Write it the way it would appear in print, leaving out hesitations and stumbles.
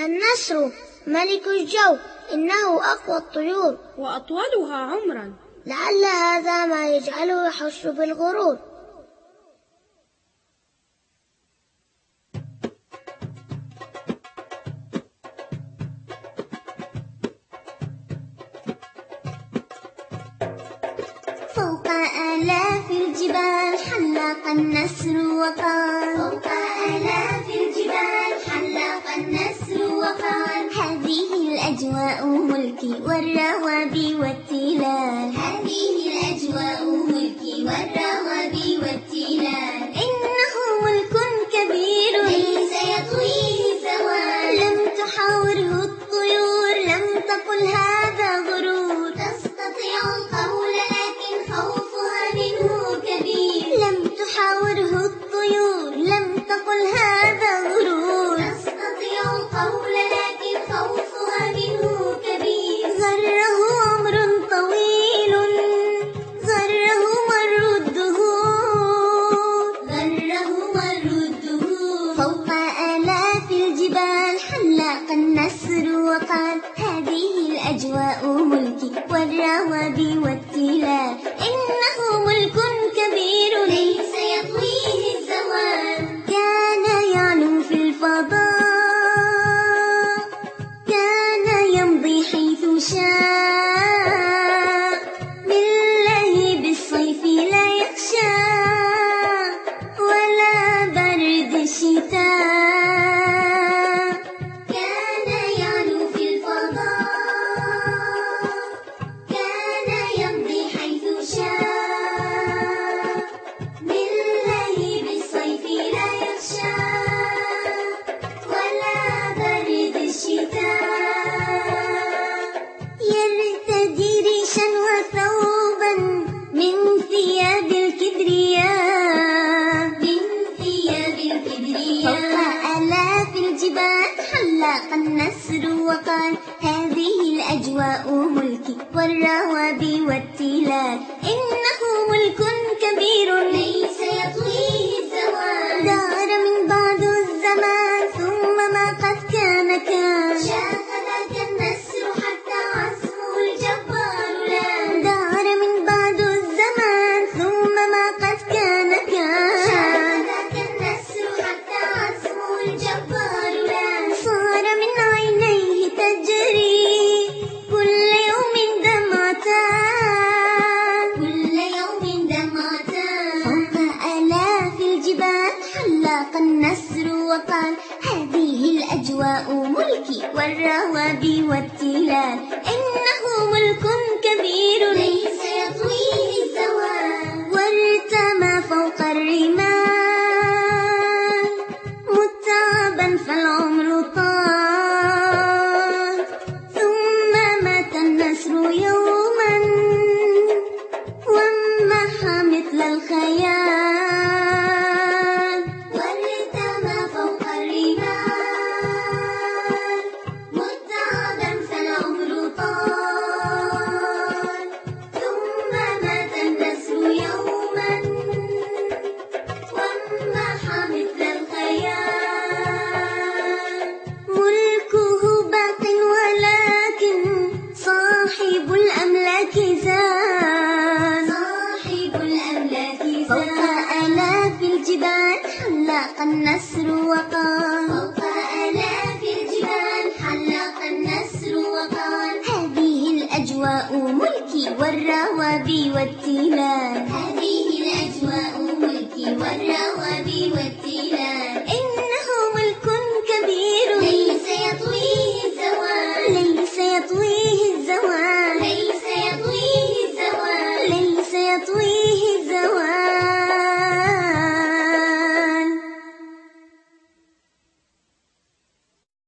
النسر ملك الجو إنه أقوى الطيور وأطولها عمرا، لعل هذا ما يجعله يحس بالغرور. فوق آلاف الجبال حلق النسر وقال، فوق آلاف الجبال حلق النسر وقال، هذه الأجواء ملكي والروابي والتلال، هذه الأجواء ملكي والروابي والتلال، إنه ملك كبير ليس يطويه زوال، لم تحاوره الطيور لم تقل هذا غرور، تستطيع القول لكن خوفها منه كبير، لم تحاوره الطيور لم تقل هذا غرور، تستطيع القول لكن خوفها منه كبير، غره عمر طويل غره مر الدهور، غره مر الدهور، فوق آلاف الجبال حلق النسر وقال، هذه الأجواء ملكي والروابي والتلال، إنه ملك كبير ليس يطويه الزوال، كان يعلو في الفضاء، كان يمضي حيث شاء، بالله بالصيف لا يخشى ولا برد الشتاء، كان يعلو في الفضاء، كان يمضي حيث شاء، بالله بالصيف لا يخشى ولا برد الشتاء، يرتدي ريشا وثوبا من ثياب الكبرياء، من ثياب الكبرياء، فوق آلاف الجبال حلق النسر وقال، هذه الأجواء ملكي والروابي والتلال، إنه ملك كبير ليس يطويه الزوال، دار من بعد الزمان ثم ما قد كان كان، شاف ذاك النسر حتى عزمه الجبار لان، دار من بعد الزمان ثم ما قد كان كان، شاف ذاك النسر حتى عزمه الجبار لان، صار من عينيه تجري كل يوم دمعتان، كل يوم دمعتان، فوق آلاف الجبال حلق النسر وقال، هذه الأجواء ملكي والروابي والتلال، إنه ملك كبير ليس يطويه الزوال، وارتمى فوق الرمال متعبا فالعمر طال، ثم مات النسر يوما وانمحى مثل الخيال، وارتمى فوق الرمال متعبا فالعمر طال، ثم مات النسر يوما وانمحى مثل الخيال، ملكه باق ولكن صاحب الأملاك زال، صاحب الأملاك زال، فوق آلاف الجبال حلق النسر وقال، فوق آلاف الجبال حلق النسر وقال، هذه الأجواء ملكي والروابي والتلال، هذه الأجواء ملكي والروابي والتلال.